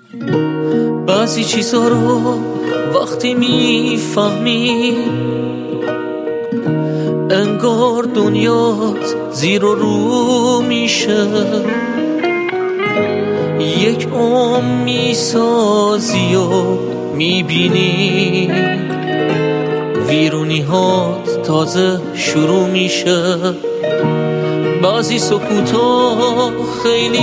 بعضی چیزا رو وقتی میفهمی انگار دنیات زیر و رو میشه. یک میسازی و میبینی ویرونی‌هات تازه شروع میشه. بعضی سکوتا خیلی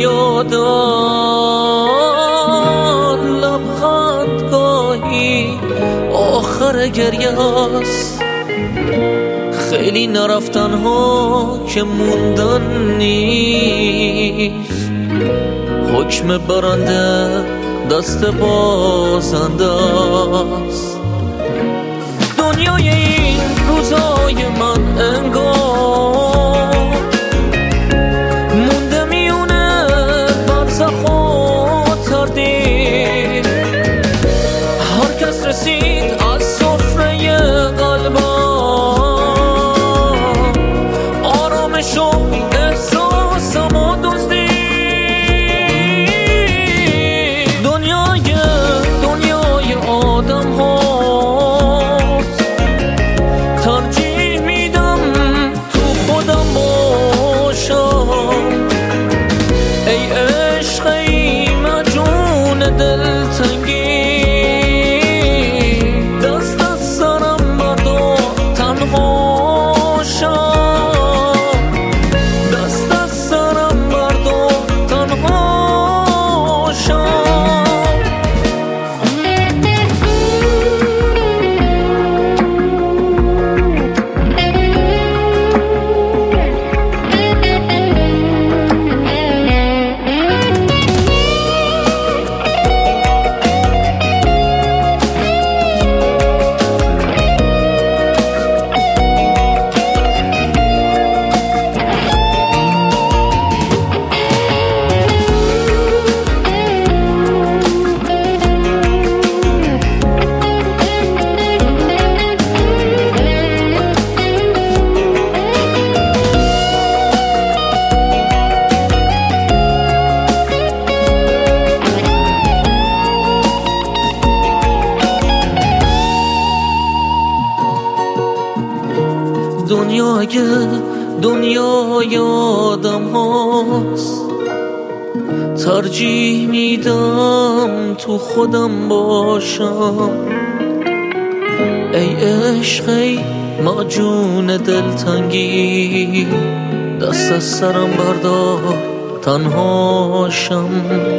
فریادن، لبخند گاهی آخر گریه است. خیلی نرفتن ها که موندن نیست، حکم برنده دست بازنده است. دنیای این روزای من انگار مونده میونه برزخ و تردید. هر کس رسید از سفره قلبم، آرامش و احساسم و دزدید. دنیای آدم هاست، ترجیح میدم تو خودم باشم. ای عشق ای مجنون دلتنگی، دست از سرم بردار تنها شم. دست از سرم بردار تنها شم. دنیا اگه دنیای آدم هاست، ترجیح میدم تو خودم باشم. ای عشق ای مجنون دلتنگی، دست از سرم بردار تنها شم.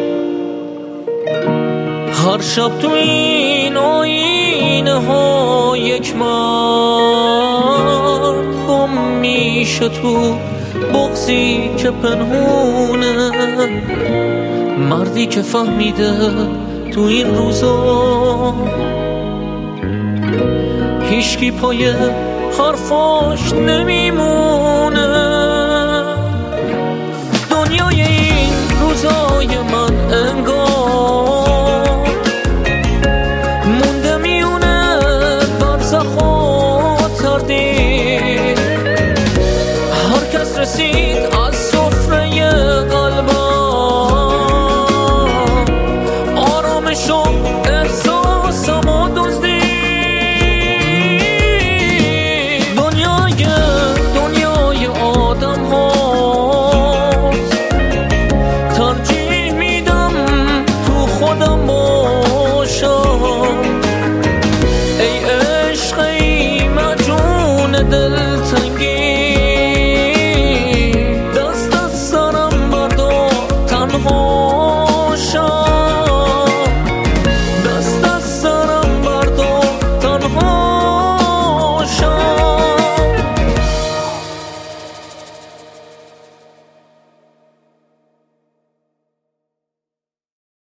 هر شب تو این آینه ها یک مرد گم میشه تو بغضی که پنهونه. مردی که فهمیده تو این روزا هیچکی پای حرفاش نمیمونه. دنیای این روزای من